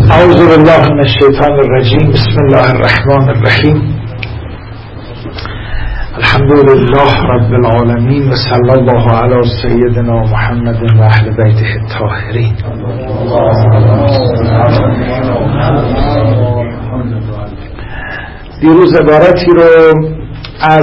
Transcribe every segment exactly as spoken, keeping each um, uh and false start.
اعوذ بالله من الشیطان الرجیم. بسم الله الرحمن الرحیم. الحمد لله رب العالمین و صلی الله علی سیدنا محمد و اهل بیته الطاهرین. دیروز عبارتی رو از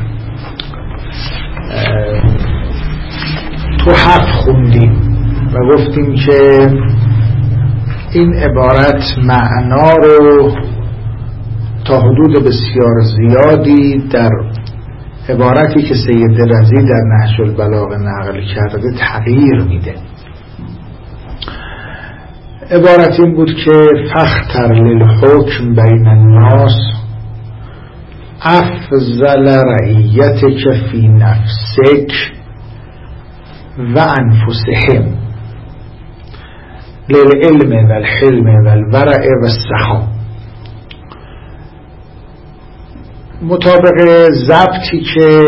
تحف خوندیم و گفتیم که این عبارت معنا رو تا حدود بسیار زیادی در عبارتی که سید رضی در نهج البلاغه نقل کرده تغییر میده. عبارت این بود که فاختر للحکم بین الناس افضل رعیتک فی نفسک و انفسهم للعلم و الحلم و الورع و السخا. مطابق ضبطی که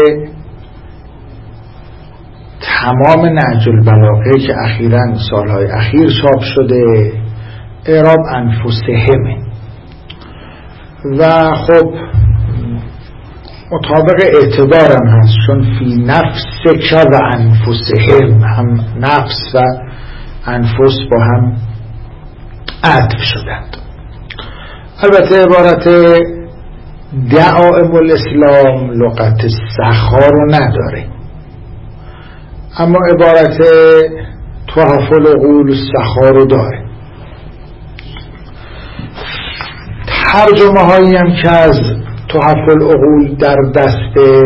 تمام نهج البلاغه که اخیراً سالهای اخیر چاپ شده اعراب انفسهمه و خب مطابق اعتبارم هست، چون فی نفسک و انفسهم، هم نفس و انفس با هم عطف شدند. البته عبارت دعائم الاسلام لغت سخا رو نداره، اما عبارت تحف العقول سخا رو داره. ترجمه هایی هم که از تحف العقول در دسته،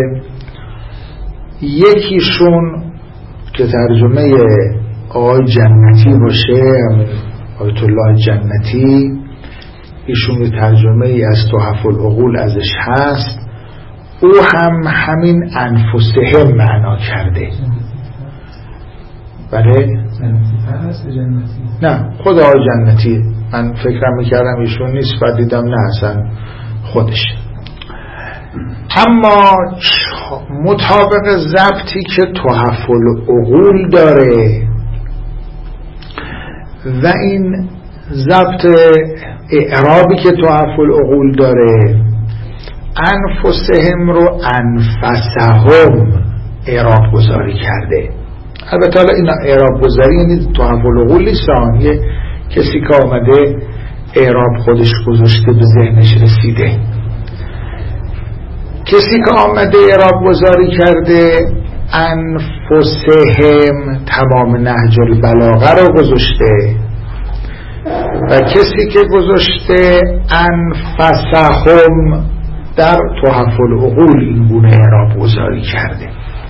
یکیشون که ترجمه آقای جنتی باشه، آیت الله جنتی، ایشون ترجمه ای از تحف العقول ازش هست، او هم همین انفسهم معنا کرده. بله؟ نه، خود آقای جنتی. من فکرم میکردم ایشون نیست، بعد دیدم نه، اصلا خودش. اما مطابق ضبطی که تحف العقول داره و این ضبط اعرابی که تحف العقول داره، انفسهم رو انفسهم اعراب گذاری کرده. البته حالا این اعراب گذاری یعنی تحف العقول نیست، یه کسی که آمده اعراب خودش گذاشته به ذهنش رسیده. کسی که آمده اعراب گذاری کرده انفسهم تمام نهج البلاغه رو گذاشته و کسی که گذاشته انفسهم در تحف العقول این گونه اعراب گذاری کرده.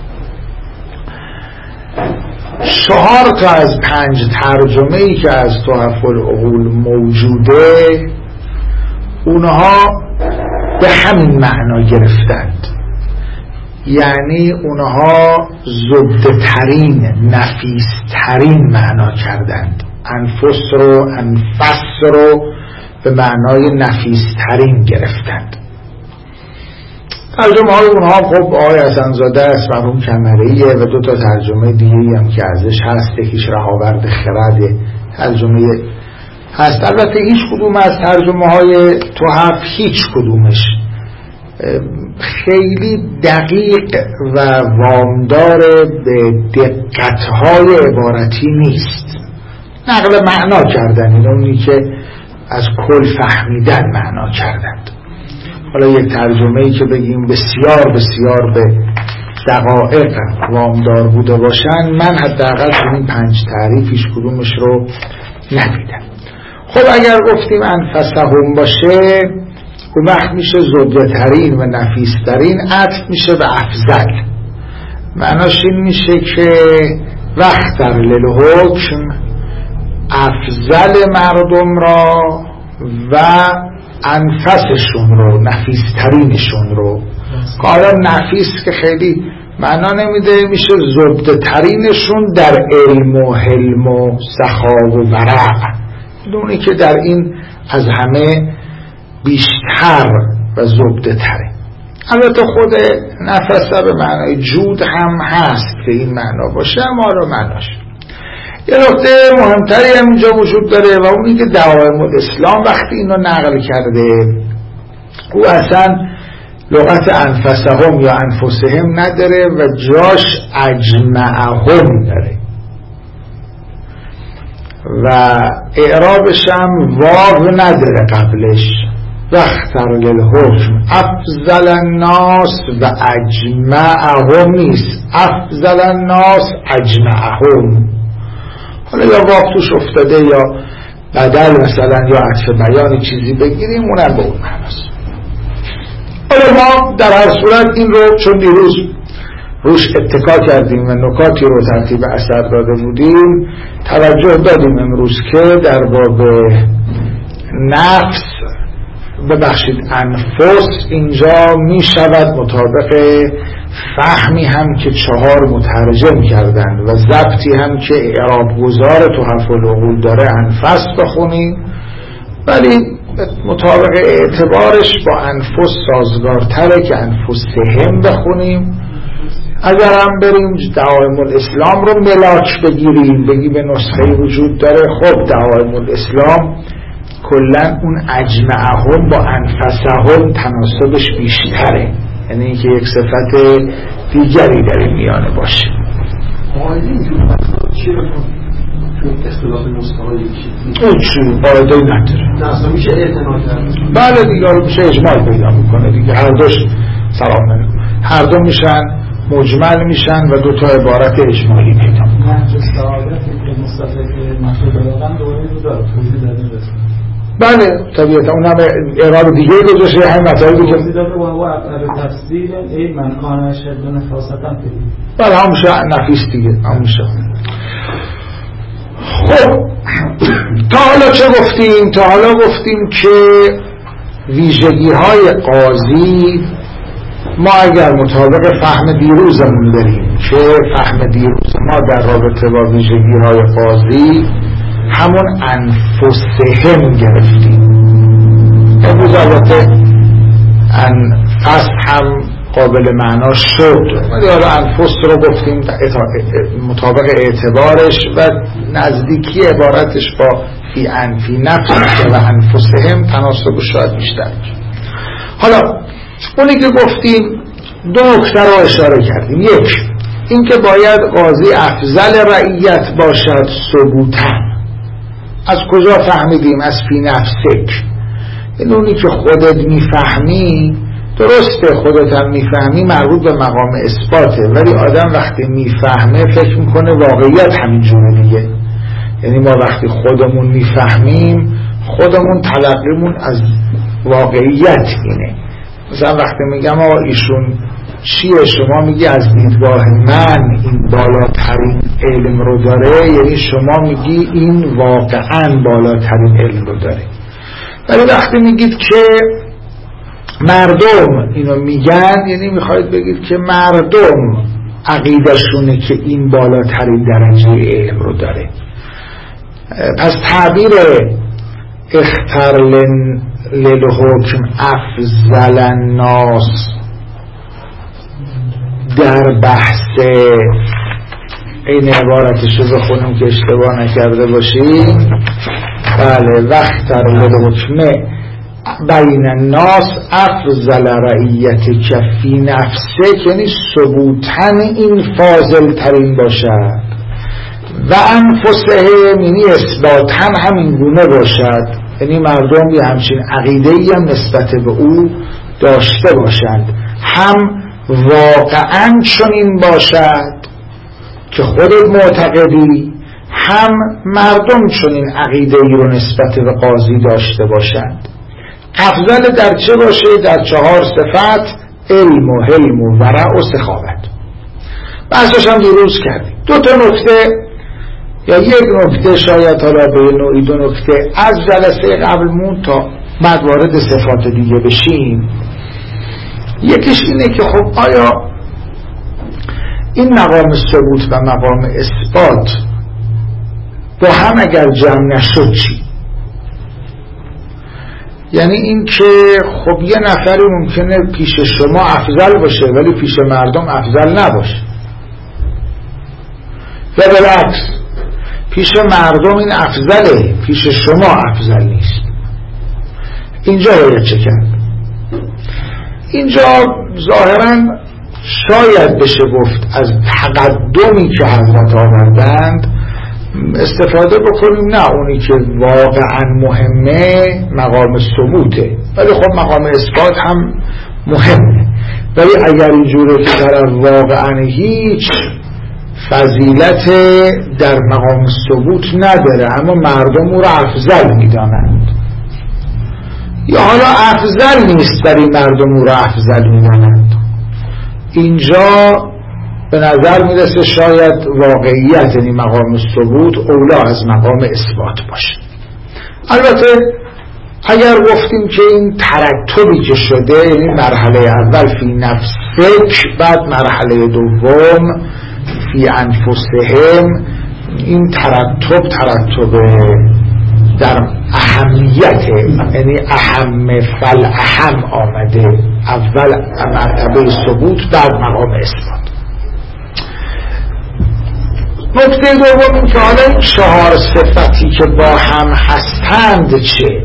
چهار تا از پنج ترجمه ای که از تحف العقول موجوده اونها به همین معنا گرفتند، یعنی اونها زبده ترین، نفیس ترین معنا کردند. انفس رو، انفس رو به معنای نفیس ترین گرفتند. ترجمه های اونها خب آقای حسن‌زاده است، مرحوم کمره‌ایه و دو تا ترجمه دیگه هم که ازش هست، یکیش رهاورد خرد ترجمه هست. البته هیچ کدوم از ترجمه های تحف هیچ کدومش خیلی دقیق و وامدار به دقت‌های عبارتی نیست. نقل معنا کردن، این اونی که از کل فهمیدن معنا کردند. حالا یک ترجمه‌ای که بگیم بسیار بسیار به دقایق وامدار بوده باشن، من حداقل تو این پنج تعریف هیچ کدومش رو ندیدم. خب اگر گفتیم انفسهم باشه، اون وقت میشه زبده ترین و نفیس ترین، عطف میشه به افضل. معناش این میشه که واختر للحکم، افضل مردم را و انفسشون رو، نفیس ترینشون رو. حالا نفیس که خیلی معنا نمیده، میشه زبده ترینشون در علم و حلم و سخا و ورع، اونی که در این از همه بیشتر و زبده تره. البته خود نفسه به معنای جود هم هست که این معنا باشه، اما رو معناش یه نکته مهمتری هم اینجا وجود داره و اونی که دعایم الاسلام وقتی اینو نقل کرده او اصلا لغت انفسهم یا انفسهم نداره و جاش اجمعهم داره و اعرابش هم واو نداره قبلش. واختر للحکم افضل الناس و اجمعهم نیست، افضل الناس اجمعهم. حالا یا واو توش افتاده یا بدل مثلا یا عطف بیانی چیزی بگیریم اونم به اون معناست. حالا ما در هر صورت این رو چون دیروز روش اتکا کردیم و نکاتی رو ترتیب اثر داده بودیم توجه دادیم امروز که در باب نفس ببخشید انفس اینجا می شود مطابق فهمی هم که چهار مترجم کردن و ضبطی هم که اعراب گذار تحف العقول داره انفس بخونیم، ولی مطابق اعتبارش با انفس سازگارتره که انفسهم بخونیم. اگر هم بریم دعایم الاسلام رو ملاک بگیریم بگی به نسخه وجود داره، خب دعایم الاسلام کلن اون اجمعهم با انفسهم تناسبش بیشتره، یعنی اینکه یک صفت دیگری در این میانه باشه. قاعده اینجور چی رو تو اصطلاح مستقلی اون چی قاعده نداره، نه اصلا میشه اعتنا کرد. بله دیگه میشه اجمال پیدا میکنه دیگه، هر دوش سلام علیکم هر دو میشن مجمل میشن و دو تا عبارت اجمالی پیدا میکنن. نهج السعادت که مصطفی مشهور بلاغن دوره رو داره توضیح داده رسید. بله طبیعتا اون هم اعراب دیگه گذاشته همین مطالبی که توضیح داده و هو افعل تفسیر ای من کان شد نفاستن پیدا. بله همونشه نفیس دیگه همونشه. خب تا حالا چه گفتیم؟ تا حالا گفتیم که ویژگی های قاضی ما اگر مطابق فهم دیروزمون بریم که فهم دیروز ما در رابطه با ویژگی های قاضی همون انفسهم گرفتیم. امروز البته انفس هم قابل معنا شد ولی حالا انفس رو گفتیم مطابق اعتبارش و نزدیکی عبارتش با فی انفی نفس و انفسهم تناسبش شاید بیشتر بشه. حالا اونی که گفتیم دو نکته رو اشاره کردیم. یک اینکه باید قاضی افضل رعیت باشد ثبوتاً. از کجا فهمیدیم؟ از فی نفسک، یعنی اونی که خودت میفهمی درسته، خودت هم میفهمی مربوط به مقام اثباته، ولی آدم وقتی میفهمه فکر میکنه واقعیت همینجوره دیگه. یعنی ما وقتی خودمون میفهمیم خودمون تلقیمون از واقعیت اینه. مثلا وقتی میگم آقا ایشون چیه، شما میگی از دیدگاه من این بالاترین علم رو داره، یعنی شما میگی این واقعا بالاترین علم رو داره. ولی وقتی میگید که مردم اینو میگن، یعنی میخواید بگید که مردم عقیدشونه که این بالاترین درجه علم رو داره. پس تعبیر اختر للحکم افضل الناس در بحث این عبارتش رو بخونیم که اشتباه نکرده باشیم. بله واختر للحکم بین الناس افضل رعیت کفی نفسه، یعنی ثبوتن این فاضل ترین باشد و انفسهم یعنی اثباتن همین گونه باشد، یعنی مردم یه همچین عقیده‌ای هم نسبت به او داشته باشند، هم واقعا چنین باشد که خودت معتقدی، هم مردم چنین عقیده‌ای رو نسبت به قاضی داشته باشند. افضل در چه باشه؟ در چهار صفت: علم و حلم و ورع و سخاوت. بحثش هم دیروز کردیم. دو تا نکته یا یک نکته شاید حالا به نوعی دو نکته از جلسه قبلمون تا بعد وارد صفات دیگه بشیم. یکیش اینه که خب آیا این مقام ثبوت و مقام اثبات با هم اگر جمع نشد چی؟ یعنی این که خب یه نفری ممکنه پیش شما افضل باشه ولی پیش مردم افضل نباشه، و بالعکس پیش مردم این افضله، پیش شما افضل نیست. اینجا باید چه کرد؟ اینجا ظاهرا شاید بشه گفت از تقدمی که حضرت آوردند استفاده بکنیم، نه اونی که واقعا مهمه مقام ثبوته، ولی خب مقام اثبات هم مهمه. ولی اگر اینجوره که در واقعا هیچ فضیلت در مقام ثبوت نداره اما مردم او را افضل میدانند، یا حالا افضل نیست ولی مردم او را افضل میدانند، اینجا به نظر میرسه شاید واقعیت یعنی مقام ثبوت اولا از مقام اثبات باشه. البته اگر گفتیم که این ترتبی که شده یعنی مرحله اول فی نفسک، بعد مرحله دوم فی انفسهم، این ترتب ترتب در اهمیت یعنی اهم فل اهم آمده، اول مرتبه ثبوت بعد مقام اثبات. نکته دوم این که حالا این چهار صفتی که با هم هستند چه؟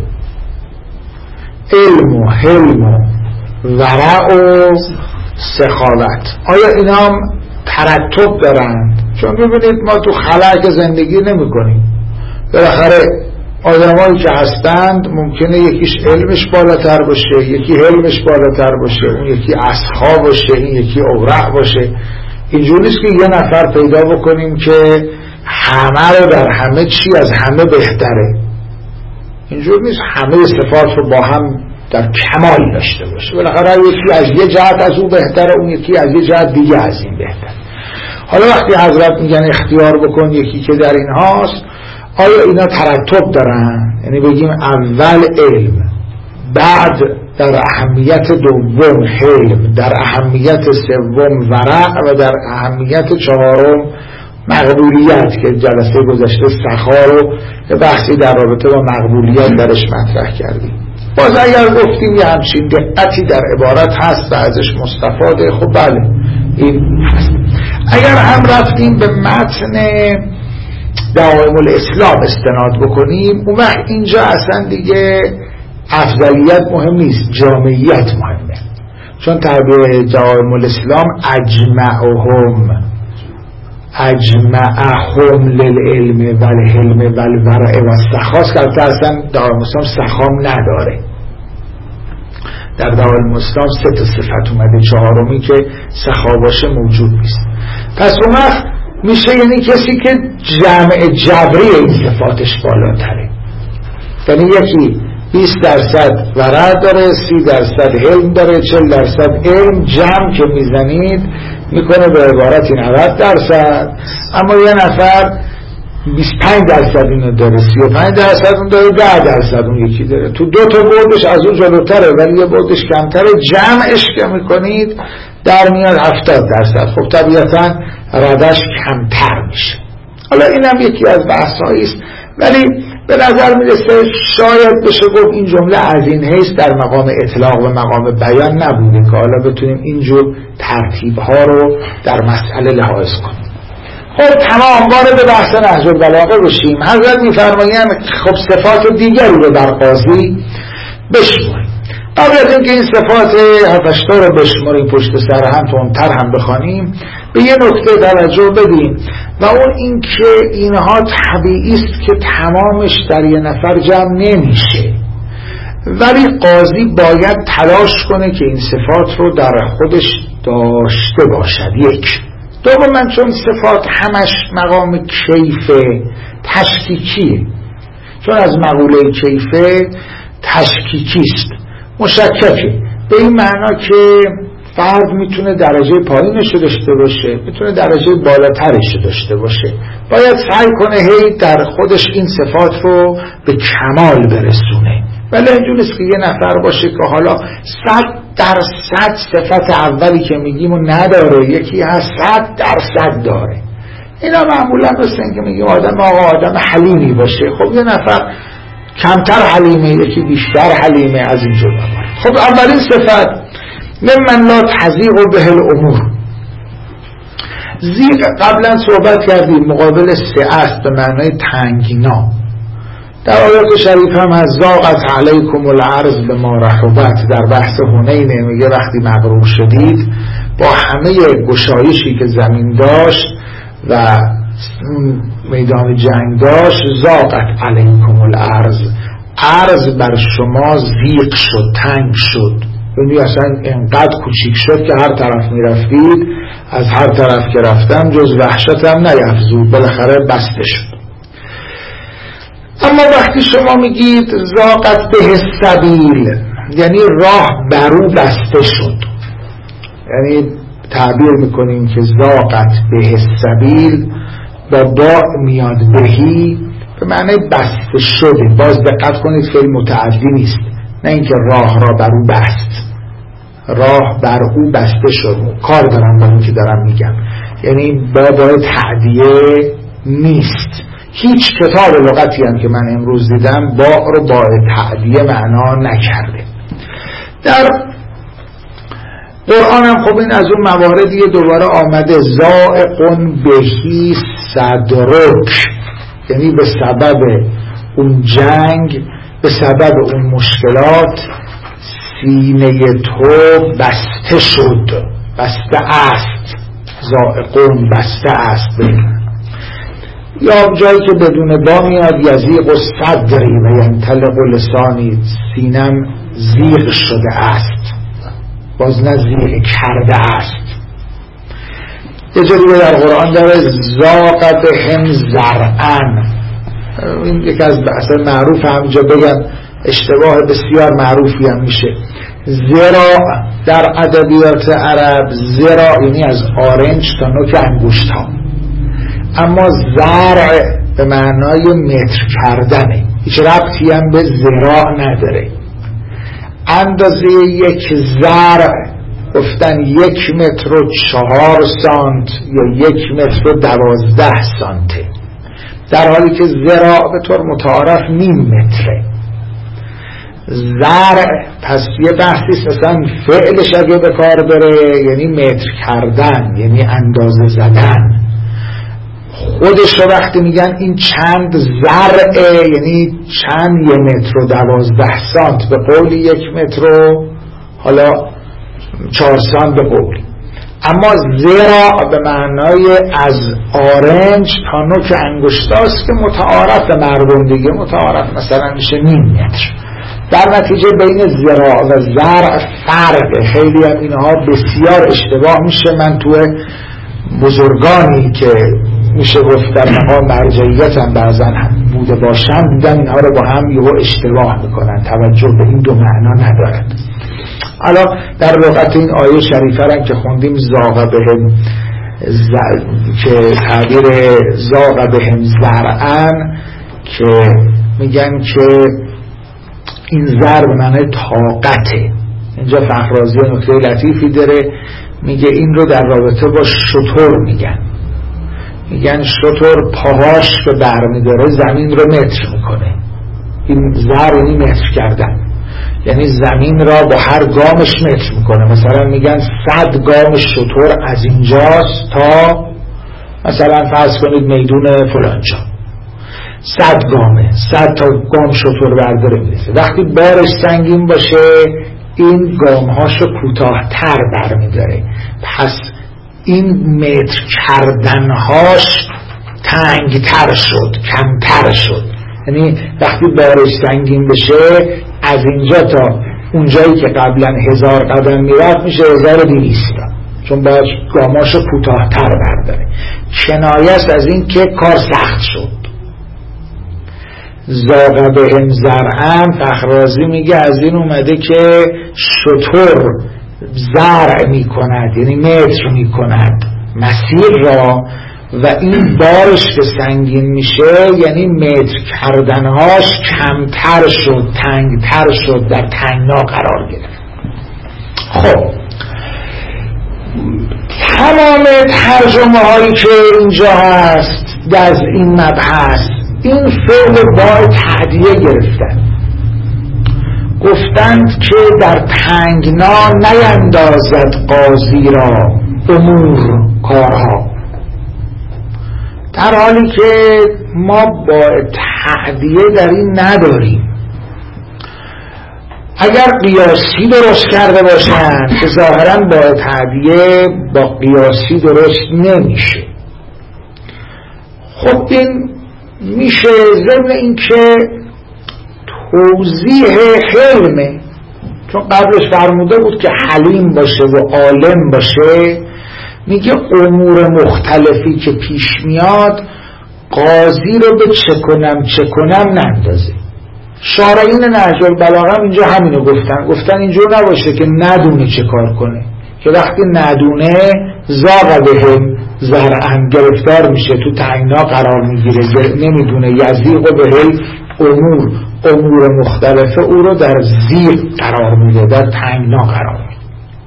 علم و حلم و ورع و سخاوت، آیا اینا هم ترتب دارند؟ چون ببینید ما تو خلق زندگی نمی کنیم، بالاخره آدمایی که هستند ممکنه یکیش علمش بالاتر باشه، یکی حلمش بالاتر باشه، اون یکی اسخا باشه، این یکی اورع باشه. اینجور نیست که یه نفر پیدا بکنیم که همه رو در همه چی از همه بهتره، اینجور نیست همه صفات رو با هم در کمال داشته باشه، بالاخره یکی از یه جهت از اون بهتره، اون یکی از یه جهت دیگه از این بهتره. حالا وقتی حضرت میگن اختیار بکن یکی که در این هاست، آیا اینا ترتب دارن؟ یعنی بگیم اول علم، بعد در اهمیت دوم حلم، در اهمیت سوم ورع و در اهمیت چهارم مقبولیت که جلسه گذشته سخا رو بحثی در رابطه با مقبولیت درش مطرح کردیم. باز اگر گفتیم یه همچین دقتی در عبارت هست و ازش مستفاده، خب بله این هست. اگر هم رفتیم به متن دعائم الاسلام استناد بکنیم، اون وقت اینجا اصلا دیگه افضلیت مهم نیست، جامعیت مهمه، چون تعبیر دعائم الاسلام اجمعهم اجمعهم للعلم والحلم والورع والسخاست که البته اصلا دعائم الاسلام سخام نداره. در دعائم الاسلام سه تا صفت اومده، چهارمی که سخا باشه موجود نیست. پس اون وقت میشه یعنی کسی که جمع جبری این صفاتش بالاتره، یعنی یکی بیست درصد ورع داره، سی درصد علم داره، چهل درصد علم، جمع که میزنید میکنه به عبارتی نود درصد، اما یه نفر بیست و پنج درصد اینو داره، سی و پنج درصد اون داره، ده درصد اون یکی داره، تو دو تا بردش از اون جلوتره ولی یه بردش کمتره، جمعش که میکنید در میاد هفتاد درصد. خب طبیعتا ردش کمتر میشه. حالا اینم یکی از بحث‌هایی است، ولی به نظر میرسه شاید بشه گفت این جمله از این حیث در مقام اطلاق و مقام بیان نبوده که حالا بتونیم اینجور ترتیب‌ها رو در مسئله لحاظ کنیم. خب تمام وارد بحث نهج البلاغه بشیم. حضرت می‌فرمایند خب صفات دیگری رو در قاضی بشماریم. قبل از اینکه این صفات هفت‌تا رو بشماریم پشت سر هم تندتر هم بخوانیم، به یه نکته توجه بدیم و اون این که اینها طبیعی است که تمامش در یه نفر جمع نمیشه، ولی قاضی باید تلاش کنه که این صفات رو در خودش داشته باشد. یک. دوم، چون صفات همش مقام کیفه تشکیکیه، چون از مقوله کیفه تشکیکیست، مشککه، به این معنا که فرد میتونه درجه پایینش رو داشته باشه، میتونه درجه بالاترش رو داشته باشه، باید سعی کنه هی در خودش این صفات رو به کمال برسونه. ولی اینجور نیست که یه نفر باشه که حالا صد درصد صفت اولی که میگیم و نداره، یکی هست صد درصد داره. اینا معمولا مثل این که میگیم آدم آقا آدم حلیمی باشه، خب یه نفر کمتر حلیمه، یکی بیشتر حلیمه، از اینجور موارد. خب اولین صفت ممن لا تضیق به الامور، زیغ قبلا صحبت کردیم مقابل سعه به معنای تنگنا. در آیات شریف هم از ضاقت علیکم الارض بما رحبت در بحث حنین میگه وقتی مغرور شدید با همه گشایشی که زمین داشت و میدان جنگ داشت، ضاقت علیکم الارض، ارض بر شما ضیق شد، تنگ شد، یعنی اصلا انقدر کوچیک شد که هر طرف میرفتید از هر طرف که رفتم جز وحشت هم نیفزود، بالاخره بسته شد. اما وقتی شما میگید ضاقت به السبیل یعنی راه برو بسته شد، یعنی تعبیر میکنیم که ضاقت به السبیل با با میاد بهی به معنی بسته شده. باز دقت کنید فعل متعدی نیست، نه اینکه راه را بر او بست، راه بر او بسته شد. کار دارم با این که دارم میگم، یعنی با باید تعدیه نیست. هیچ کتاب لغتی هم که من امروز دیدم با رو با تعدیه معنا نکرده. در قرآن هم خب این از اون مواردی دوباره آمده، ضائقٌ بهی صدرک، یعنی به سبب اون جنگ، به سبب اون مشکلات سینه تو بسته شد، بسته است، ضائقٌ بسته است. یا جایی که بدون با میاد یزیغ صدری و ینطلق لسانی، سینم زیغ شده است، باز نه زیغ کرده است. یه جایی در قرآن داره ضاق بهم ذرعا، این یکی از اصلا معروف، همینجا بگم اشتباه بسیار معروفی هم میشه. زراع در ادبیات عرب زراع یعنی از آرنج تا نوک انگشت ها، اما زرع به معنای متر کردنه، هیچ ربطی هم به زراع نداره. اندازه یک زرع گفتن یک متر و چهار سانت یا یک متر و دوازده سانته، در حالی که زراع به طور متعارف نیم متره. زرع پس یه بحثی مثلا فعلش اگه به کار بره یعنی متر کردن، یعنی اندازه زدن. خودش رو وقتی میگن این چند زرعه یعنی چند یه متر و دوازده سانت به قول یک متر و حالا چهار سانت به قول. اما زراع به معنای از آرنج تا نوک انگشتاست که متعارف مردم دیگه، متعارف مثلا میشه نیم متر. در نتیجه بین زراع و زرع فرقه. خیلی هم اینها بسیار اشتباه میشه. من تو بزرگانی که میشه گفت در مقام مرجعیت هم بعضا هم بوده باشم دیدم اینها رو با هم یهو اشتباه میکنن، توجه به این دو معنا ندارد. حالا در لغت این آیه شریفه هم که خوندیم ضاق بهم ز... که تعبیر ضاق بهم ذرعا که میگن که این زر به معنی طاقته. اینجا فخررازی نکته لطیفی داره، میگه این رو در رابطه با شتر میگن، میگن شتر پاهاش که برمیداره زمین رو متر میکنه. این زر یعنی متر کردن، یعنی زمین را با هر گامش متر میکنه. مثلا میگن صد گام شتر از اینجاست تا مثلا فرض کنید میدون فلانجا، صد گامه، صد تا گام شتر برداره میرسه. وقتی بارش سنگین باشه این گامهاشو کوتاه‌تر برمیداره، پس این متر کردنهاش تنگتر شد، کمتر شد. یعنی وقتی بارش سنگین بشه از اینجا تا اونجایی که قبلا هزار قدم میرفت میشه هزار و دویست، چون باید گاماشو کوتاه‌تر برداره. کنایه است از این که کار سخت شد. ضاق بهم ذرعا، فخررازی میگه از این اومده که شتر زرع میکند یعنی متر میکند مسیر را، و این بارش که سنگین میشه یعنی متر کردنهاش کمتر شد، تنگتر شد، در تنگنا قرار گرفت. خب تمام ترجمه هایی که اینجا هست در این مبحث این فعل با تعدیه گرفتن، گفتند که در تنگنا نیندازد قاضی را امور کارها، در حالی که ما با تعدیه در این نداریم. اگر قیاسی درست کرده باشن که ظاهرا با تعدیه با قیاسی درست نمیشه. خب این میشه ضمن این که توضیح حلمه، چون قبلش فرموده بود که حلیم باشه و عالم باشه. میگه امور مختلفی که پیش میاد قاضی رو به چه کنم چه کنم نندازه. شارعین نهج البلاغه اینجا همینو گفتن، گفتن اینجور نباشه که ندونه چه کار کنه، که وقتی ندونه زاغ بهم زرعن گرفتار میشه، تو تنگنا قرار میگیره، نمیدونه. یزیغ و بهل امور امور مختلفه او رو در زیغ قرار میده، در تنگنا قرار میده.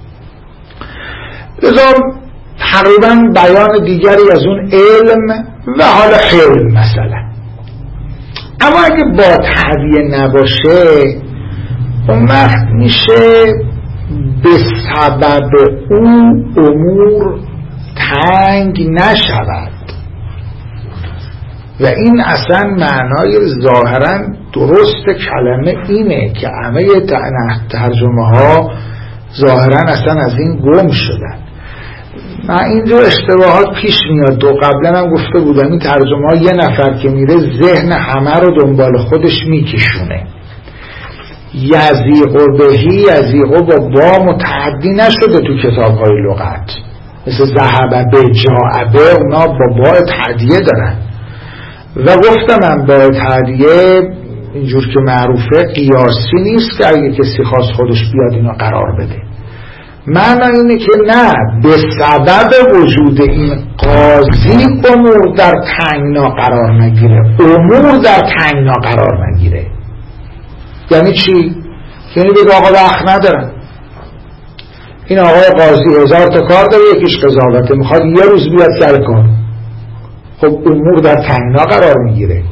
لذا تقریبا بیان دیگری از اون علم و حالا حلم مثلا. اما اگه با تعدیه نباشه اون وقت میشه به سبب اون امور تنگ نشود و این اصلا معنای ظاهرا درست کلمه اینه که همه ترجمه ها ظاهرا اصلا از این گم شدن. من اینجا اشتباهات پیش میاد. دو قبلا هم گفته بودم این ترجمه ها یه نفر که میره ذهن همه رو دنبال خودش میکشونه. یزیغ و بهی، یزیغ با با متعدی نشده تو کتاب های لغت، مثل ذهب به جاعبه اونا با با تعدیه دارن. و گفتم هم با تعدیه اینجور که معروفه قیاسی نیست که اگه کسی خواست خودش بیاد اینا قرار بده. معنی اینه که نه، به سبب وجود این قاضی امور در تنگنا قرار نگیره، امور در تنگنا قرار نگیره. یعنی چی؟ یعنی بگه آقا وقت ندارم، این آقای قاضی هزار تا کار داره، یکیش قضاوته، میخواد یه روز بیاد سر کار. خب امور در تنگنا قرار میگیره.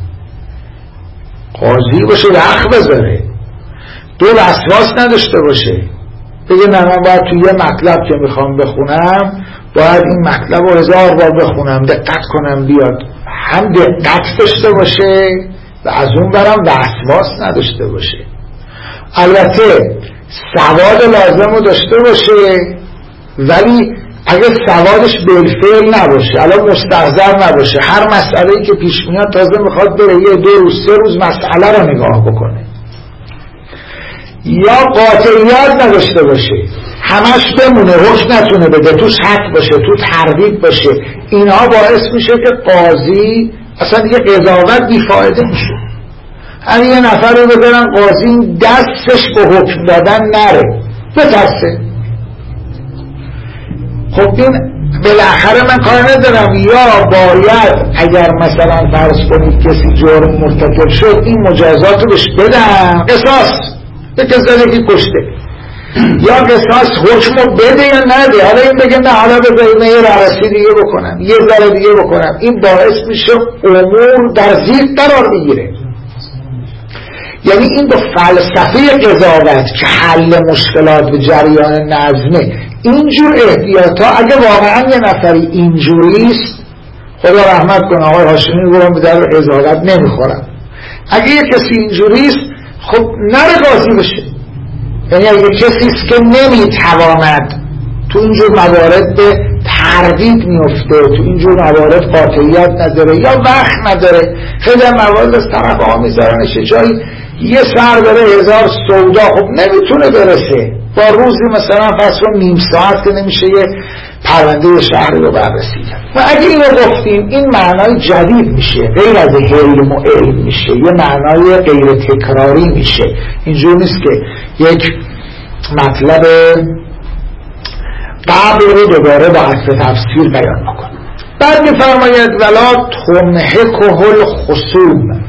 قاضی باشه وقت بذاره، دو وسواس نداشته باشه، بگه نه من باید توی یه مطلب که میخوام بخونم باید این مطلب رو هزار بار بخونم، دقت کنم بیاد. هم دقت داشته باشه و از اون برم وسواس نداشته باشه. البته سواد لازم رو داشته باشه، ولی اگه سوادش بالفعل نباشه، الان مستحضر نباشه، هر مسئله‌ای که پیش میاد تازه میخواد بره یه دو روز سه روز مسئله رو نگاه بکنه. یا قاطعیت نداشته باشه، همش بمونه، حکم نتونه بده، توش حق باشه، تو تردید باشه. اینها باعث میشه که قاضی اصلا دیگه قضاوت بیفایده میشه. همین یه نفر رو ببرن قاضی دستش به حکم دادن نره، بترسه. خب این بالاخره من کار ندارم، یا باید اگر مثلا فرض کنید کسی جرم مرتکب شد این مجازات رو بهش بدن، قصاص به کسی که کشته، یا قصاص حکم رو بده یا نده. حالا این بگه نه حالا بذاریم یه رأسی دیگه بکنم، یه ذره دیگه بکنم. این باعث میشه امور در زیر قرار بگیره. یعنی این با فلسفه قضاوت که حل مشکلات به جریان نظمه، اینجور احتیاطا اگه واقعا یه نفری اینجوریست، خدا رحمت کنه آقای هاشمی گفتم به در قضاوت نمیخورم، اگه یه کسی اینجوریست خب نره قاضی بشه. یعنی اگه کسیست که نمیتواند تو اینجور موارد به تردید میفته، تو اینجور موارد قاطعیت نداره یا وقت نداره، خیلی هم موارد از طرف آقا میذارنش جایی یه سر داره هزار سودا، خب نمیتونه برسه با روزی مثلا فصل نیم ساعت که نمیشه یه پرونده شهری رو بررسی کرد. و اگه اینو گفتیم این معنای جدید میشه، غیر از علم و علم میشه، یه معنای غیر تکراری میشه. اینجور نیست که یک مطلب قبل رو دوباره با عطف تفسیر بیان بکن. بعد میفرماید ولا تمهکه الخصوم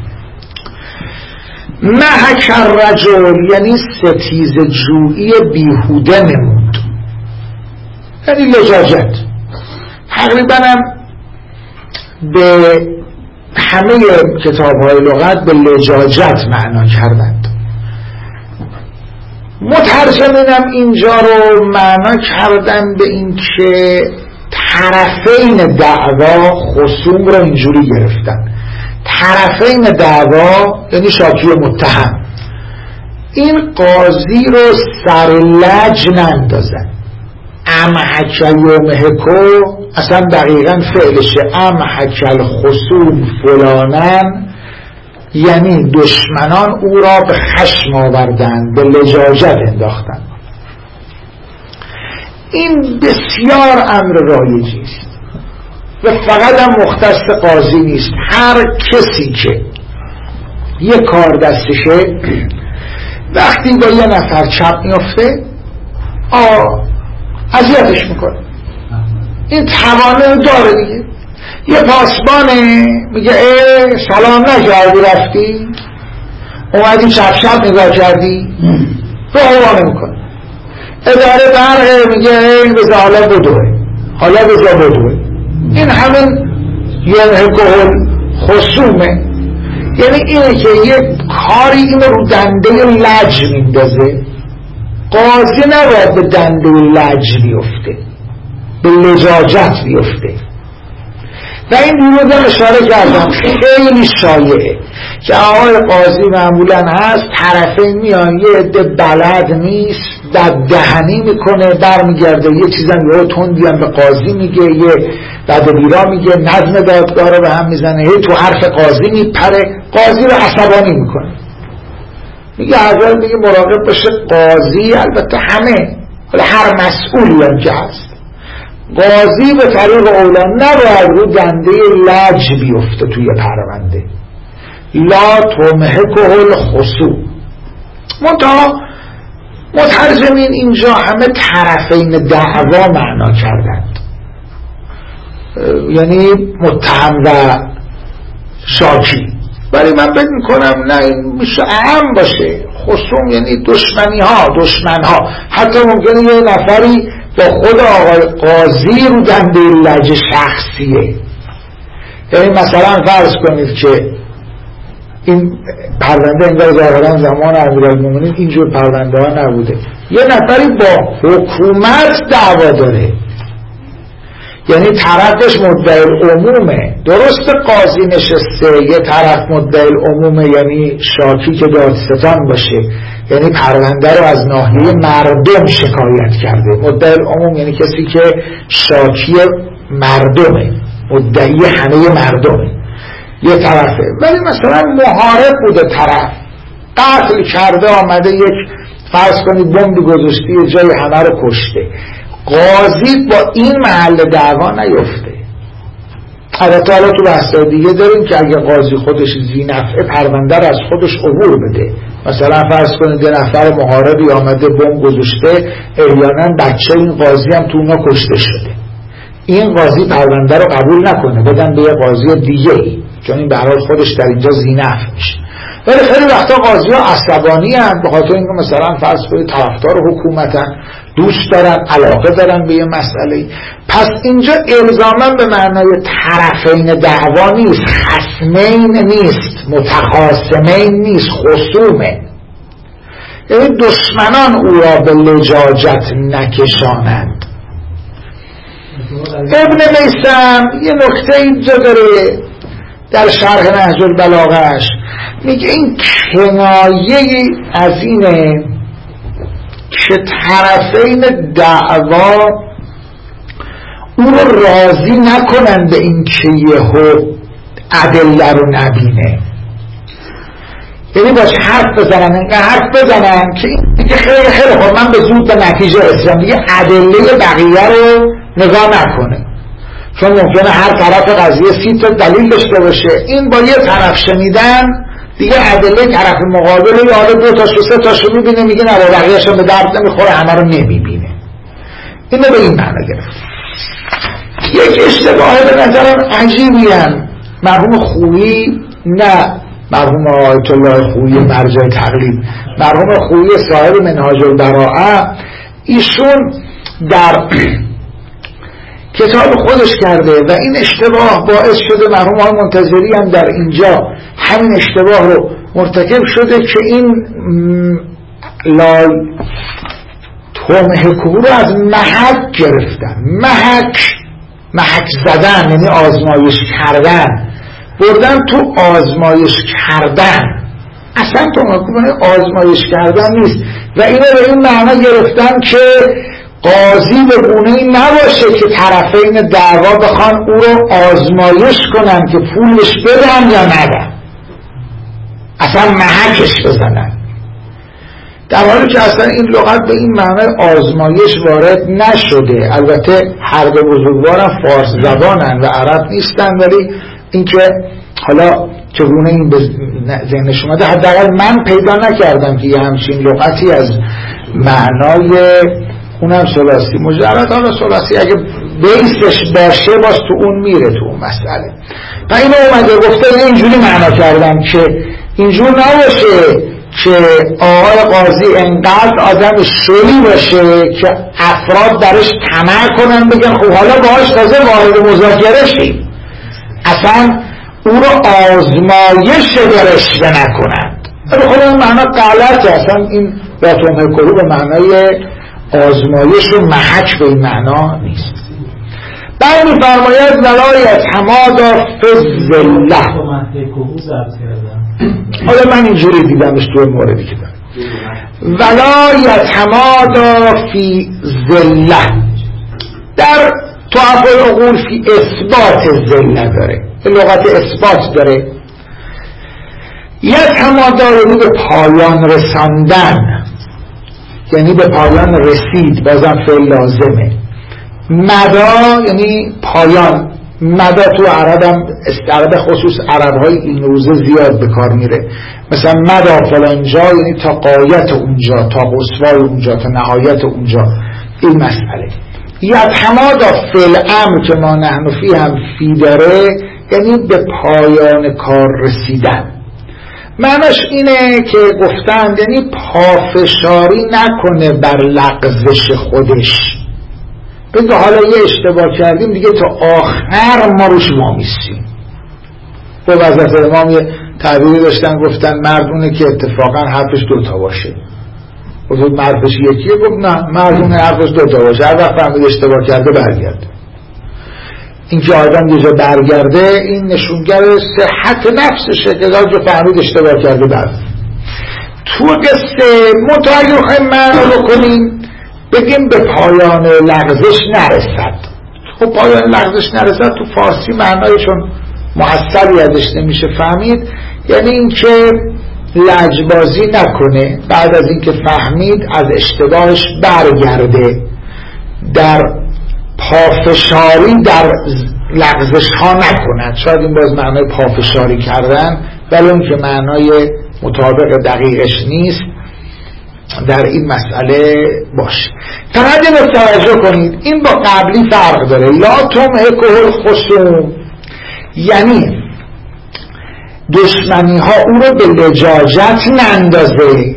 محک الرجل، یعنی ستیز جویی بیهوده نمود، یعنی لجاجت. تقریبا هم به همه کتاب های لغت به لجاجت معنا کردند. مترجمینم اینجا رو معنا کردن به این که طرفین دعوا خصوم رو اینجوری گرفتن. طرفین دعوا یعنی شاکی متهم، این قاضی رو سر لج نندازن. امحک یومهکو اصلا دقیقا فعلشه، امحک الخصوم فلانن، یعنی دشمنان او را به خشم آوردن، به لجاجت انداختن. این بسیار امر رایجی است و فقط هم مختص قاضی نیست. هر کسی که یه کار دستشه وقتی با یه نفر چپ میفته آه اذیتش میکنه. این توانه داره دیگه. یه پاسبانه میگه ای سلام نکردی رفتی اومدی چپ چپ نگاه کردی رو حوانه میکنه. اداره برقه میگه ای بذار حالا بدوه حالا بذار بدوه. این همین یومهکو خصومه، یعنی اینه که یک کاری اینو رو دنده لج میندازه. قاضی نباید به دنده لج بیفته، به لجاجت بیفته. و این دیروز هم اشاره کردم خیلی شایعه که آقای قاضی معمولا هست طرفین میان یه عده بلد نیست بددهنی میکنه برمیگرده یه چیزم یه تندی هم به قاضی میگه، یه بد بیرا میگه، نظم دادگاه رو به هم میزنه، هی تو حرف قاضی میپره، قاضی رو عصبانی میکنه. میگه حضرت میگه مراقب باشه قاضی، البته همه ولی هر مسئولی هم که هست، قاضی به طریق اولا نباید رو دنده لج بیفته توی پرونده. لا تمهکه الخصوم. منتها مترجمین اینجا همه طرفین دعوا معنا کردند، یعنی متهم و شاکی. ولی من فکر میکنم نه، این میشه اهم باشه. خصوم یعنی دشمنی ها، دشمن ها. حتی ممکنه یه نفری با خود آقای قاضی رو دنده لج شخصیه. یعنی مثلا فرض کنید که این پرونده انگار ظاهرا زمان امیرالمومنین اینجور پرونده ها نبوده، یه نفری با حکومت دعوا داره، یعنی طرفش مدعی العمومه. درست قاضی نشسته، یه طرف مدعی العمومه یعنی شاکی که دادستان باشه، یعنی پرونده رو از ناحیه مردم شکایت کرده. مدعی العموم یعنی کسی که شاکی مردمه، مدعی همه مردمه، یه طرفه. ولی مثلا محارب بوده، طرف قتل کرده، آمده یک فرض کنید بمبی گذاشته یه جای همه رو کشته. قاضی با این محل دعوا نیفته. البته حالا تو بحثای دیگه داریم که اگه قاضی خودش ذینفعه پرونده رو از خودش عبور بده، مثلا فرض کنید یه نفر محاربی آمده بمب گذاشته، احیانا بچه این قاضی هم تو اونا کشته شده، این قاضی پرونده رو قبول نکنه، بدن به یه قاضی دیگه ای، چون این به هر حال خودش در اینجا ذینفع میشه. ولی خیلی وقتا قاضی ها عصبانی هستند به خاطر اینکه مثلا فرض کنید طرفدار حکومتن، دوست دارن، علاقه دارن به یه مسئله. پس اینجا الزاما به معنای طرفین دعوا نیست، خصمین نیست، متخاصمین نیست، خصومه. یعنی دشمنان او را به لجاجت نکشانند. ابن میثم یه نکته اینجا داره در شرح نهج البلاغه‌اش، میگه این کنایه از اینه که طرفین دعوا او رو راضی نکنن به این که یهو ادله رو نبینه، یعنی باش حرف بزنن، اینقدر حرف بزنن که دیگه خیلی خیلی خوب من به زود به نتیجه رسیدم، دیگه ادله بقیه رو نگاه نکنه. چون ممکنه هر طرف قضیه سی تا دلیل داشته باشه، این با یه طرف شنیدن دیگه ادله طرف مقابل یا حالا دو تاشو سه تاشو میبینه، میگه نه بقیه‌اش به درد نمیخوره، همه رو نمیبینه. اینو به این معنی گرفت. یک اشتباه به نظرم عجیبی هم مرحوم خویی، نه مرحوم آیت الله خویی مرجع تقلید، مرحوم خویی صاحب منهاج البراءه، ایشون در کتاب خودش کرده و این اشتباه باعث شده مرحوم آقای منتظری هم در اینجا همین اشتباه رو مرتکب شده که این لا تمهکه رو از محک گرفتن. محک محک زدن یعنی آزمایش کردن، بردن تو آزمایش کردن. اصلا تو مفهوم آزمایش کردن نیست و اینو به این معنا گرفتن که قاضی به گونه‌ای نباشه که طرفین دعوا بخوان او رو آزمایش کنن که پولش بدن یا ندن، اصلا محکش بزنن، در حالی که اصلا این لغت به این معنی آزمایش وارد نشده. البته هر دو بزرگوارم فارس زبانن و عرب نیستن، ولی اینکه حالا چگونه این به ذهنش اومده حداقل من پیدا نکردم که یه همچین لغتی از معنای اونم ثلاثی مجرد، حالا ثلاثی اگه بیسش باشه باز تو اون میره تو اون مسئله. و اینو اومده گفته اینجوری معنا کردم که اینجور نباشه که آقای قاضی انقدر آدم شلی باشه که افراد درش طمع کنن بگن خب حالا باهاش تازه وارد مذاکره شیم، اصلا او رو آزمایش درش نکنند. ولی خب این معنا غلطه، اصلا این راتون هکوهو به معنای آزمایش و محک به این معنا نیست. بعد می‌فرماید ولایت حمادا فضله. حالا من اینجوری دیدمش توی موردی که دارم ولایت حمادا فی ذله، در تحف العقول فی اثبات ذله داره، لغت اثبات داره. یت حمادا یعنی به پایان رساندن، یعنی به پایان رسید، بازم فعل لازمه. مدا یعنی پایان، مدا تو عرب هم عرب خصوص عرب های این روزه زیاد به کار میره، مثلا مدا فلان جا یعنی تا قایت اونجا، تا قصوای اونجا، تا نهایت اونجا. این مسئله یتحمادا فعل امر که ما نحن فی هم فی داره یعنی به پایان کار رسیدن. معناش اینه که گفتند یعنی پافشاری نکنه بر لغزش خودش، بگه حالا یه اشتباه کردیم دیگه تا آخر ما روش وامیستیم. و وزارت امام یه تعبیری داشتن گفتن مردونه که اتفاقا حرفش دوتا باشه. گفت حرفش یکیه؟ گفت نه، مردونه حرفش دوتا باشه، هر وقت فهمید اشتباه کرده برگرده. این که آدم یه جا برگرده این نشونگر صحت نفسشه که دار که فهمید اشتباه کرده برگرده. تو قصه متوجه خواهیم معنا بکنیم بگیم به پایان لغزش نرسد. خب پایان لغزش نرسد تو فارسی معنای چون محصلی ازش نمیشه فهمید، یعنی این که لجبازی نکنه، بعد از این که فهمید از اشتباهش برگرده، در پافشاری در لغزش ها نکند. شاید این باز معنای پافشاری کردن ولی اون که معنای مطابق دقیقش نیست در این مسئله باشه. فقط این رو توجه کنید این با قبلی فرق داره. لا تمهکه الخصوم یعنی دشمنی ها او رو به لجاجت نندازه.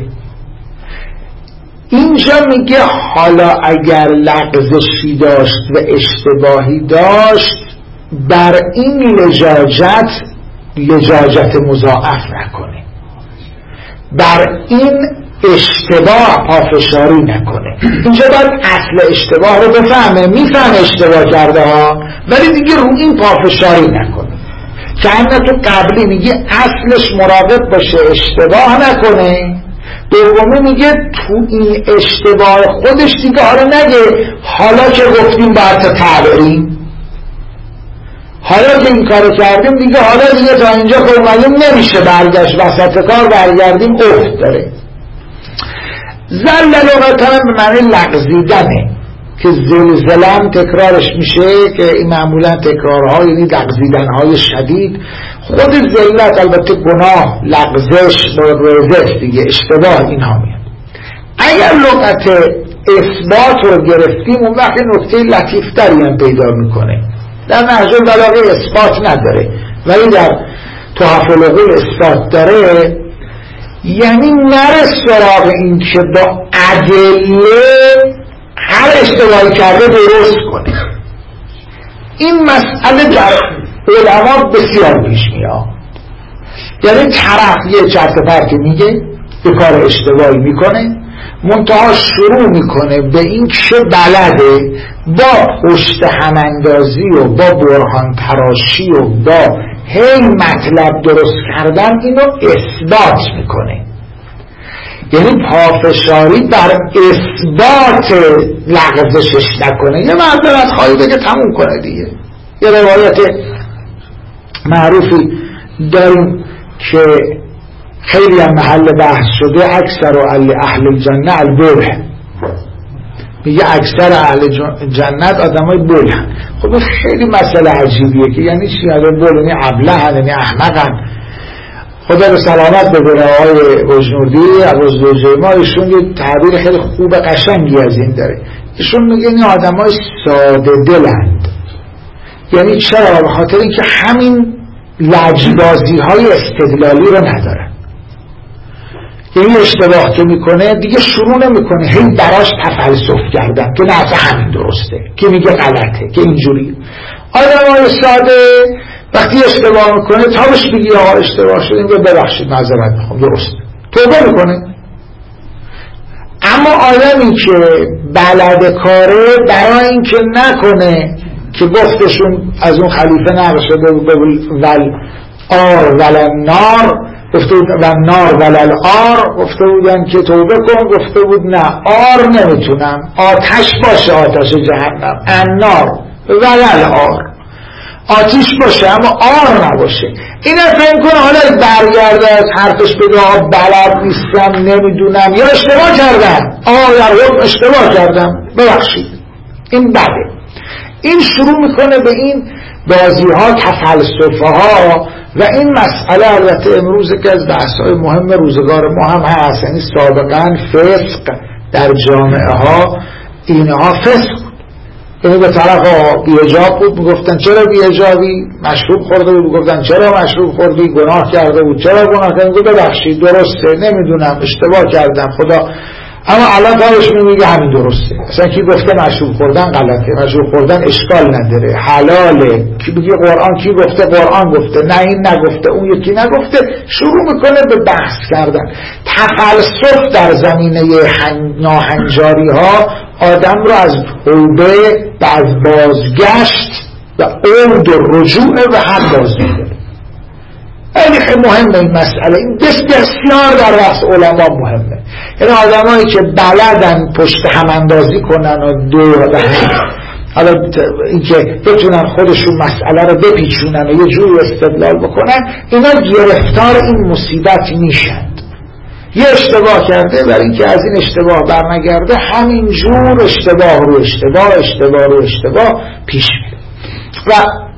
اینجا میگه حالا اگر لغزشی داشت و اشتباهی داشت بر این لجاجت لجاجت مضاعف نکنه، بر این اشتباه پافشاری نکنه. اینجا باید اصل اشتباه رو بفهمه، میفهمه اشتباه کرده ها ولی دیگه رو این پافشاری نکنه. که همه تو قبلی میگه اصلش مراقب باشه اشتباه نکنه، دومی میگه تو این اشتباه خودش دیگه حالا نگه حالا که گفتیم باید تا تعبیریم، حالا که این کارو کردیم دیگه حالا دیگه تا اینجا که اومدیم نمیشه برگشت، وسط کار برگردیم افت داره. زل لغتان به معنی لغزیدنه که زلزلم تکرارش میشه که این معمولا تکرارها یعنی لغزیدنهای شدید. خود ذلت البته گناه، لغزش، رزش دیگه، اشتباه اینها میاد. اگر لغت اثبات رو گرفتیم اون وقت نکته لطیفتری هم پیدا میکنه. در نهج البلاغه اثبات نداره ولی در تحف العقول اثبات داره، یعنی نره سراغ این که با ادله هر اشتباهی کرده درست کنه. این مسئله در علما بسیار پیش میاد. یعنی طرف یه چرت پرتی میگه، یه کار اشتباهی میکنه، منتها شروع میکنه به این که بلده با پشت هماندازی و با برهان تراشی و با هی مطلب درست کردن اینو اثبات میکنه. یعنی پافشاری بر اثبات لغزشش نکنه. یه معذرت خواهی بگه تموم کنه دیگه. یه روایت معروفی داریم که خیلی هم محل بحث شده، اکثر اهل الجنه البلح، میگه اکثر اهل جنت آدم های بلح. خب خیلی مسئله عجیبیه که یعنی چی؟ اهل بلح یعنی ابله، یعنی احمقن. خدا به سلامت ببره آقای بجنوردی عبازدوجه ما، ایشون یه تعبیر خیلی خوب قشنگی از این داره. ایشون میگه این آدم های ساده دلند. یعنی چرا؟ به خاطر اینکه همین لجبازی های استدلالی رو ندارن. یعنی اشتباه که میکنه دیگه شروع نمیکنه هی براش تفلسف کردن که نه همین درسته، که میگه غلطه، که اینجوری. آدم های ساده وقتی اشتباه میکنه تابش بگی آقا اشتباه شد، اینگه ببخشید معذرت میخوام، درسته، توبه میکنه. اما آدمی که بلد کاره برای اینکه نکنه که گفتشون از اون خلیفه نقل شده ول آر ول نار، گفته بود و نار ولل آر، گفته بودن که توبه کن، گفته بود نه آر نمیتونم، آتش باشه آتش جهنم، النار ولل آر، آتش باشه اما آر نباشه. این فهم کنه حالا برگرده از حرفش بگه آه بلد نیستم نمیدونم یا اشتباه کردم، آه در حکم اشتباه کردم ببخشید، این بده. این شروع میکنه به این بازی ها، تفلسفه ها و این مسئله. البته امروز که از بحث‌های مهم روزگار ما هم هست، یعنی سابقا فسق در جامعه ها اینها فسق، یعنی به طرف بی‌حجاب بود میگفتن چرا بی‌حجابی، مشروب خورده بود میگفتن چرا مشروب خوردی، گناه کرده بود چرا گناه کردی، میگه ببخشید درسته نمیدونم اشتباه کردم خدا. اما الان کارش میگه همین درسته، اصلا کی گفته مشروب خوردن غلطه، مشروب خوردن اشکال نداره، حلاله، کی بگه قرآن کی گفته، قرآن گفته، نه این نگفته اون یکی نگفته. شروع میکنه به بحث کردن. تفلسف در زمینه ناهنجاری ها آدم رو از توبه و از بازگشت و عود و رجوع و هم باز میده. خیلی خیلی مهمه این مسئله، این بسیار در رأس علما مهمه. این آدمایی که بلدن پشت هم اندازی کنن و دور و حالا اینکه بتونن خودشون مسئله رو بپیچونن و یه جوری استدلال بکنن، اینا گرفتار این مصیبت میشن. یه اشتباه کرده برای اینکه از این اشتباه برنگرده همین جور اشتباه رو اشتباه اشتباه رو اشتباه پیش میره. و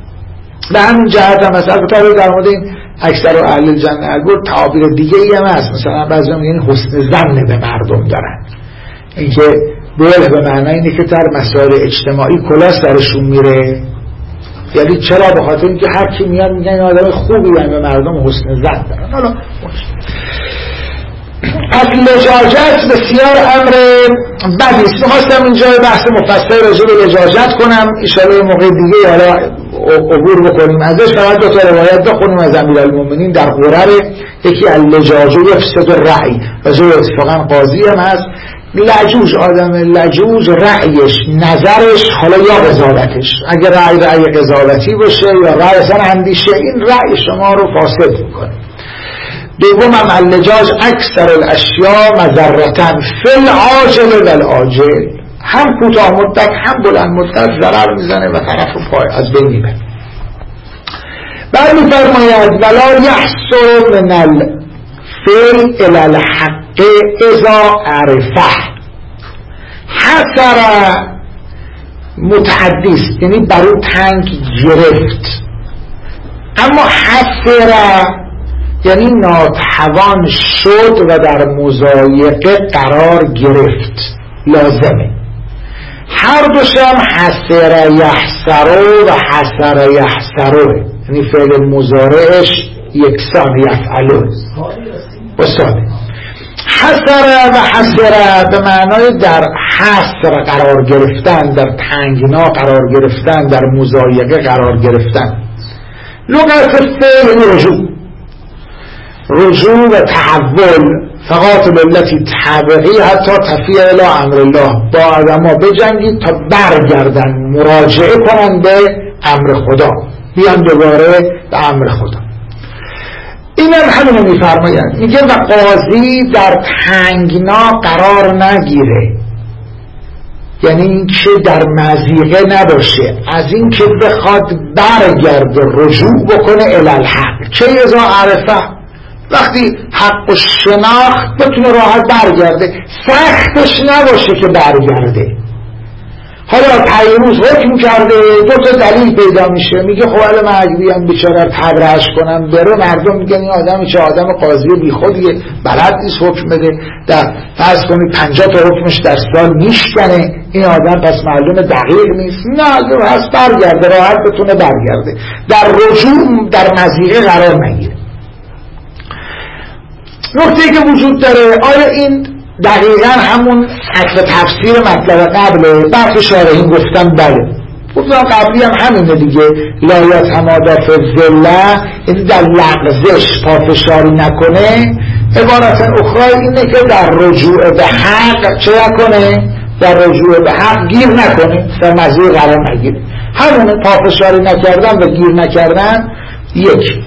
به همین جهت هم مثلا در مورد این اکثر و اهل الجنه البر تعابیر دیگه ای هم هست. مثلا بعضی هم میگن حسن ظن به مردم دارن، اینکه بله به معنی اینه که در مسائل اجتماعی کلا سرشون میره. یعنی چرا؟ به خاطر اینکه هر کی میاد میگن آدم خوبی هم به مردم حسن ظن دارن. حالا از لجاجت بسیار امر بدیست. میخواستم اینجا بحث مفصل راجع به لجاجت کنم، انشاءالله موقع دیگه حالا عبور بکنیم ازش. فقط دو تا روایت بخونیم از امیرالمومنین در قرر. یکی اللجاج یفسد الرأی، راجع به اتفاقا قاضی هم هست. لجوج، آدم لجوج رأیش نظرش حالا یا قضاوتش، اگر رأی رأی قضاوتی باشه یا رأی اصلا اندیشه، این رأی شما رو فاسد میکنه. دوم هم اللجاج اکثر الاشیاء مضرتن فی العاجل و العاجل، هم کوتاه مدت هم بلند مدت ضرر میزنه و طرف رو پای از بین میبره. بعد میفرماید ولا یحصل من الفعل الی الحق اذا عرفه. حصر متعدی است، یعنی برای تنگ گرفت. اما حصر یعنی ناتوان شد و در مضایقه قرار گرفت، لازمه. هر دوشم حسر یحسرو و حسر یحسرو، یعنی فعل مضارعش یکسان یفعلو و ساده. حسر و حسر به معنای در حسر قرار گرفتن، در تنگنا قرار گرفتن، در مضایقه قرار گرفتن. لغت فعل رجوع، رجوع و تحول. فقاتل التی تبغی حتی تفیء الی امر الله، با آدما بجنگید تا برگردن، مراجعه کنن به امر خدا، بیان دوباره به امر خدا. این هم همینو میفرماید، میگه و قاضی در تنگنا قرار نگیره، یعنی این که در مضیقه نباشه، از این که بخواد برگرده رجوع بکنه الالحق، چه ازا عرفه، وقتی حق و شناخت بتونه راحت برگرده، سختش نباشه که برگرده. حالا پیروز حکم کرده، دو تا دلیل پیدا میشه، میگه خب حالا من اگه بیام بیچاره رو تبرئه‌اش کنم بره، مردم میگن این آدم چه آدم قاضی بی خودیه، بلد نیست حکم بده، در فرض کنید پنجاه تا حکمش در سال میشکنه، این آدم پس معلوم دقیق نیست. نه، جو هست برگرده، راحت بتونه برگرده، در رجوع در مضیقه قرار نگیره. نکته‌ای که وجود داره، آیا این دقیقاً همون اصل تفسیر مطلب قبله؟ برخی شارحین گفتن بله، گفتن قبلی هم همینه دیگه، لا یتمادی فی الذله، این در لغزش پافشاری نکنه. عبارت اخرى اینه که در رجوع به حق چه نکنه؟ در رجوع به حق گیر نکنه، در مزید قرار نگیره. همونه، پافشاری نکردن و گیر نکردن یک.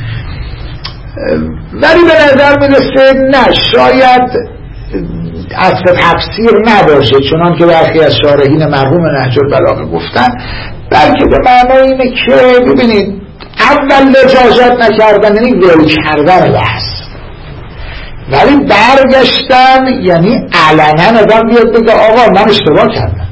ولی به نظر میرسه نه، شاید اصل تفسیر نباشه، چنان که برخی از شارحین مرحوم نهج البلاغه گفتن، بلکه به معنای اینه که ببینید اول لجاجت نکردن یعنی ول کردن بحث، ولی برگشتن یعنی علنا آدم بیاد بگه آقا من اشتباه کردم.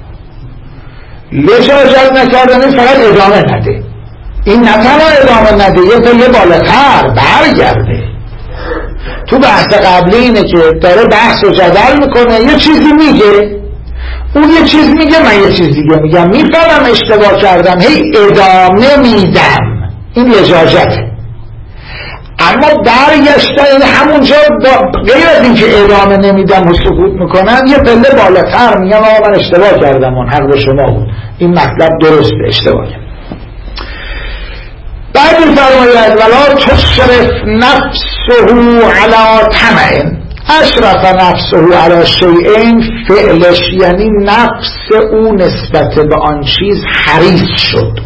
لجاجت نکردن یعنی فقط ادامه نده، این نه تنها ادامه نده، یه پله بالاتر برگرده. تو بحث قبلی اینه که داره بحث و جدل میکنه، یه چیزی میگه، اون یه چیز میگه، من یه چیز دیگه میگم، میفهمم اشتباه کردم، هی ادامه میدم، این لجاجته. اما برگشتن این همونجا با غیر از این که ادامه نمیدم و سکوت میکنن، یه پله بالاتر میگم آقا من اشتباه کردم، اون حق به شما بود، این مطلب درسته، اشتباه کردم. بعد فرماید ولا تشرف نفسه علی طمع، اشرف نفسه علی شیء، فعلش یعنی نفس او نسبت به آن چیز حریص شد،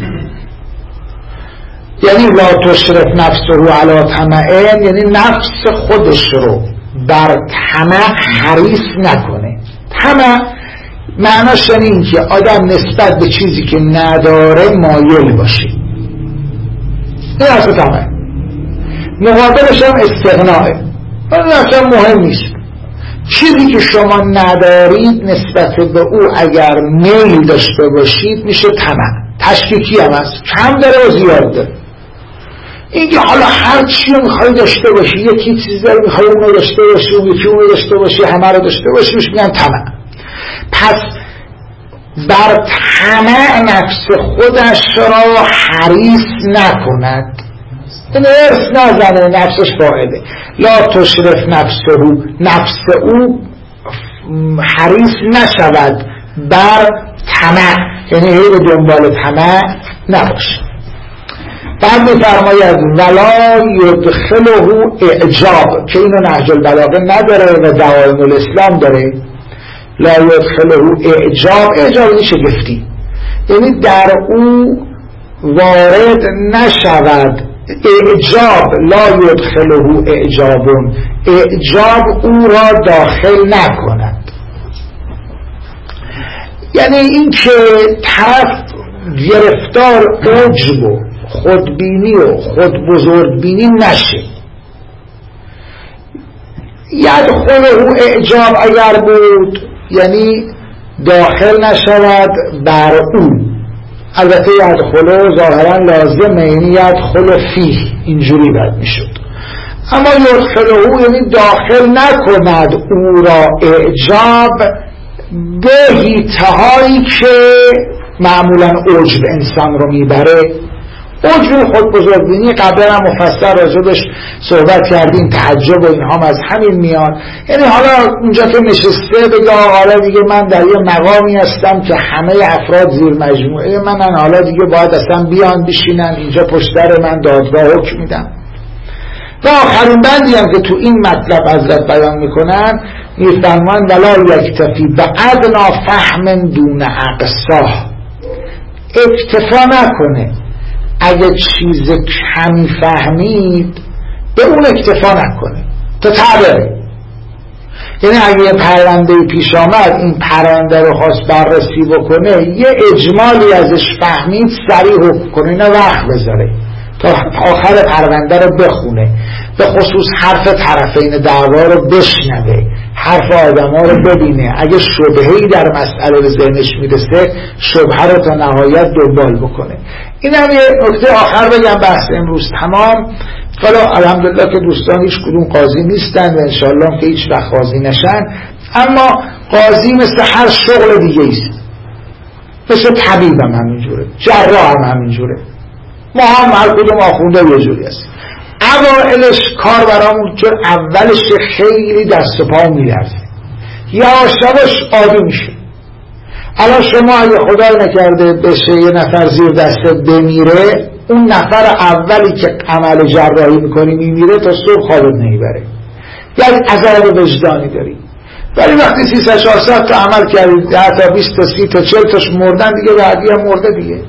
یعنی لا تشرف نفسه علی طمع یعنی نفس خودش رو بر طمع حریص نکنه. طمع معناش یعنی این که آدم نسبت به چیزی که نداره مایل باشه، این اصلا طمع. مقابلش هم استغناء، این اصلا مهم نیست. چیزی که شما ندارید نسبت به او اگر میل داشته باشید میشه طمع. تشکیکی هم هست، کم داره و زیاد داره. این که حالا هر چی رو میخوایی داشته باشی، یکی چیز داره میخوایی اونو داشته باشی، اون یکی اونو داشته باشی، همه رو داشته باشی، میشه میگن طمع. پس بر طمع نفس خودش را حریص نکند، این ارث نزنه، نفسش فاعله. لا تشرف نفسه، نفس او حریص نشود بر طمع، یعنی هی به دنبال طمع نباشه. بعد میفرماید ولا یدخله اعجاب، که اینو نهج البلاغه نداره و دعائم الاسلام داره. لا یدخله اعجاب، اعجاب یعنی شگفتی، یعنی در او وارد نشود. اعجاب لا یدخله اعجابون، اعجاب او را داخل نکند، یعنی این که طرف گرفتار عجب و خودبینی و خود بزرگبینی نشه. یدخله اعجاب اگر بود یعنی داخل نشود بر او. البته یدخله ظاهرا لازمه، یعنی یدخل فیه، اینجوری باید میشد. اما یدخله او یعنی داخل نکند او را اعجاب به حیطه‌هایی که معمولا عجب انسان رو میبره. عجب خود بزرگبینی قبلا هم مفصل راجبش صحبت کردیم، تعجب و اینها از همین میاد. یعنی حالا اونجا که نشسته بگه حالا دیگه من در یه مقامی هستم که همه افراد زیر مجموعه منن، حالا دیگه باید اصلا بیان بشینن اینجا پشت در من دادگاه حکم میدم. و آخرین بندی هم که تو این مطلب حضرت بیان میکنن میفرمان ولا یکتفی به ادنا فهم دون اقصاه، اکتفا نکنه اگه چیز کمی فهمید به اون اکتفا نکنه تا تبره. یعنی اگه یه پرونده پیش آمد این پرونده رو خواست بررسی بکنه یه اجمالی ازش فهمید سریع حکم کنه، نه وقت بذاره تا آخر پرونده رو بخونه، به خصوص حرف طرفین دعوا رو بشنوه، حرف آدم ها رو ببینه، اگه شبهه‌ای در مسئله به ذهنش میرسه شبهه رو تا نهایت دنبال بکنه. این هم یه نکته آخر بگم بحث امروز تمام. حالا الحمدلله که دوستان هیچ کدوم قاضی نیستن و انشاءالله که هیچ وقت قاضی نشن، اما قاضی مثل هر شغل دیگه ایست، مثل طبیب هم همینجوره، جراح هم همینجوره، ما هم هر کدوم آخونده یه جوری هست. اوائلش کار برامون چون اولش خیلی دست و پا میلرزه، یواش یواش عادی میشه. الان شما اگه خدای نکرده بشه یه نفر زیر دستت بمیره، اون نفر اولی که عمل جراحی میکنی میمیره تا صبح خوابت نمیبره، یعنی عذاب وجدانی داری. ولی وقتی سیصد چهارصد تا عمل کردی، ده تا بیست تا سی تا چهل تاش مردن دیگه، بعدی هم مرده دیگه.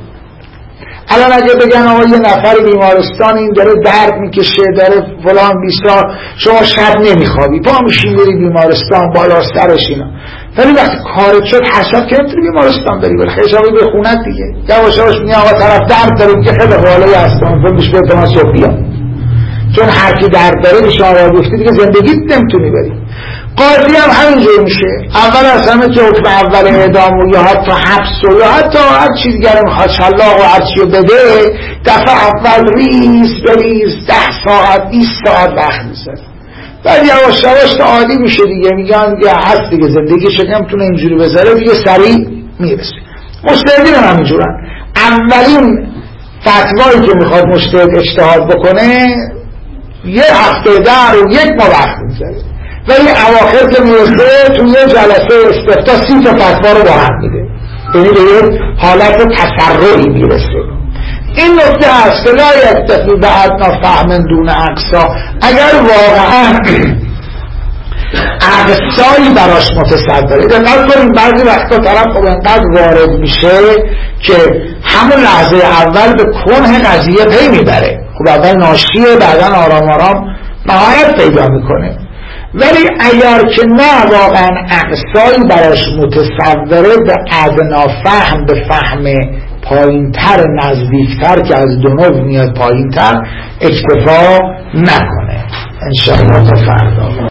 الان اگه بگن آقا یه نفر بیمارستان این داره درد میکشه داره فلان بیسار، شما شب نمیخوابی پا میشین بری بیمارستان بالا سرش اینا، ولی وقتی کارت شد هر شب که نمیتونی بیمارستان بری، ولی خیلی شبی به خونت دیگه، یواش یواش میگه آقا طرف درد داره میگه خیلی بالای هستم فلانش به احتمال صبح بیام، چون هر کی درد داره به شما را گفتی دیگه زندگیت نمیتونی بری. قاضی هم همینجور میشه، اول از همه که حکم اول اعدام و یا حتی حبس و یا حتی هر چیز دیگر میخواد شلاق و هر چی بده، دفعه اول ریز بریز ده ساعت بیست ساعت وقت میذاره، بعد یواش یواش تا عادی میشه دیگه، میگن دیگه هست دیگه زندگیش نمیتونه اینجوری بذاره دیگه سریع میرسه. مجتهدین هم همینجورن، اولین فتوایی که میخواد مجتهد اجتهاد بکنه یه هفته در و یک ماه وقت میذاره، ولی اواخر که میرسه تو یه جلسه استفتاء سی تا فتوا رو با هم میده، یعنی به یه حالت تسرعی میرسه. این نکته هست که لا یکتفی به ادنا فهم دون اقصا، اگر واقعا اقصایی براش متصوره. دقت کنیم بعضی وقتا طرف خب انقدر وارد میشه که همون لحظه اول به کنه قضیه پی میبره، خب اول ناشیه بعدا آرام آرام مهارت پیدا میکنه. ولی اگر که نه واقعا اقصایی براش متصوره، به ادنا فهم، به فهم پایین تر نزدیکتر که از دنو میاد پایین تر اکتفا نکنه. انشاءالله تا فردا.